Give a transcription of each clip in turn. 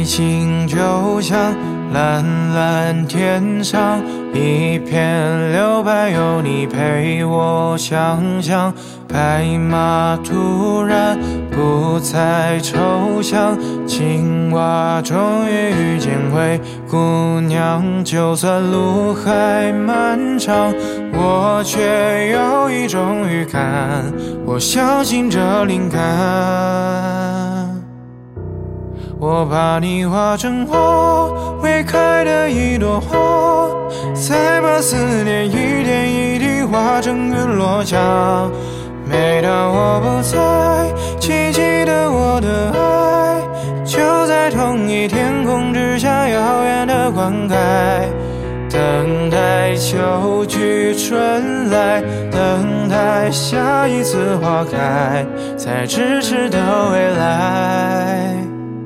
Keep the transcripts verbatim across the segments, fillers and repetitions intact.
情就像蓝蓝天上一片留白，有你陪我想象。白马突然不再抽象，青蛙终于遇见灰姑娘。就算路还漫长，我却有一种预感，我相信这灵感。我把你化成我未开的一朵花，再把思念一点一滴化成云落下。每当我不在，记记得我的爱，就在同一天空之下遥远的灌溉。等待秋去春来，等待下一次花开，在咫尺的未来。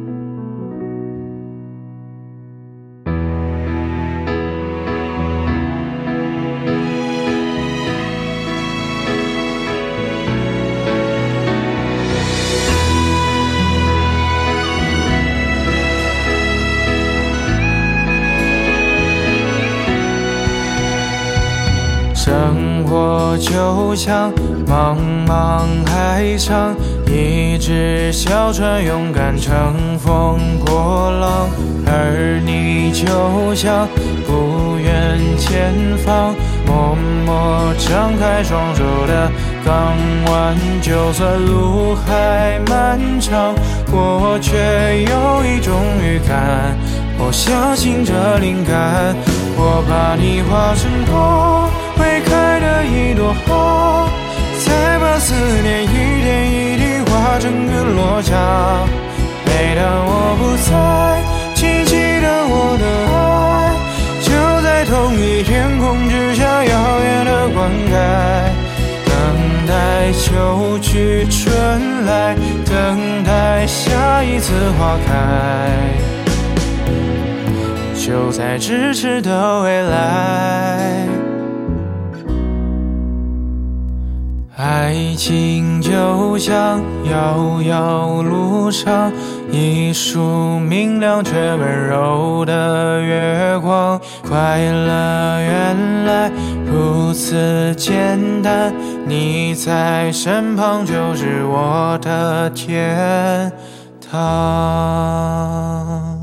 生活就像茫茫海上，一只小船勇敢乘风破浪，而你就像不远前方默默张开双手的港湾。就算路还漫长，我却有一种预感，我相信这灵感。我把你化成我未开的一朵花，再把思念一点一滴化成云落下。每当我不在，记记得我的爱，就在同一天空之下遥远的灌溉。等待秋去春来，等待下一次花开，就在咫尺的未来。爱情就像遥遥路上一束明亮却温柔的月光，快乐原来如此简单，你在身旁就是我的天堂。